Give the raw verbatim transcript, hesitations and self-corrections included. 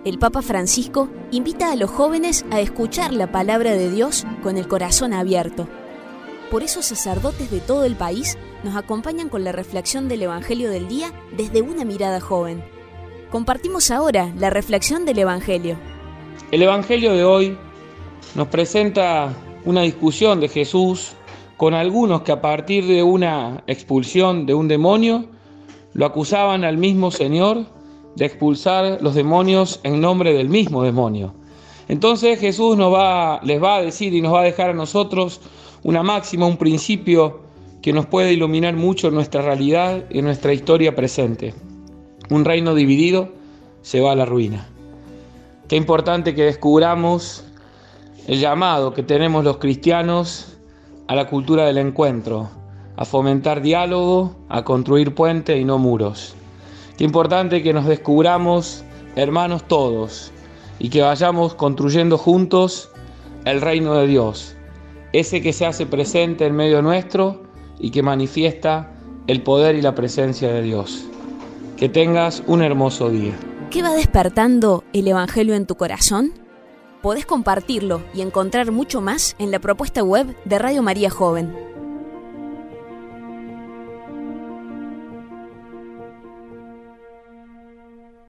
el Papa Francisco invita a los jóvenes a escuchar la palabra de Dios con el corazón abierto. Por eso sacerdotes de todo el país nos acompañan con la reflexión del Evangelio del día desde una mirada joven. Compartimos ahora la reflexión del Evangelio. El Evangelio de hoy nos presenta una discusión de Jesús con algunos que a partir de una expulsión de un demonio lo acusaban al mismo Señor de expulsar los demonios en nombre del mismo demonio. Entonces Jesús nos va, les va a decir y nos va a dejar a nosotros una máxima, un principio que nos puede iluminar mucho en nuestra realidad y en nuestra historia presente. Un reino dividido se va a la ruina. Qué importante que descubramos el llamado que tenemos los cristianos a la cultura del encuentro, a fomentar diálogo, a construir puentes y no muros. Qué importante que nos descubramos hermanos todos y que vayamos construyendo juntos el reino de Dios, ese que se hace presente en medio nuestro y que manifiesta el poder y la presencia de Dios. Que tengas un hermoso día. ¿Qué va despertando el Evangelio en tu corazón? Podés compartirlo y encontrar mucho más en la propuesta web de Radio María Joven.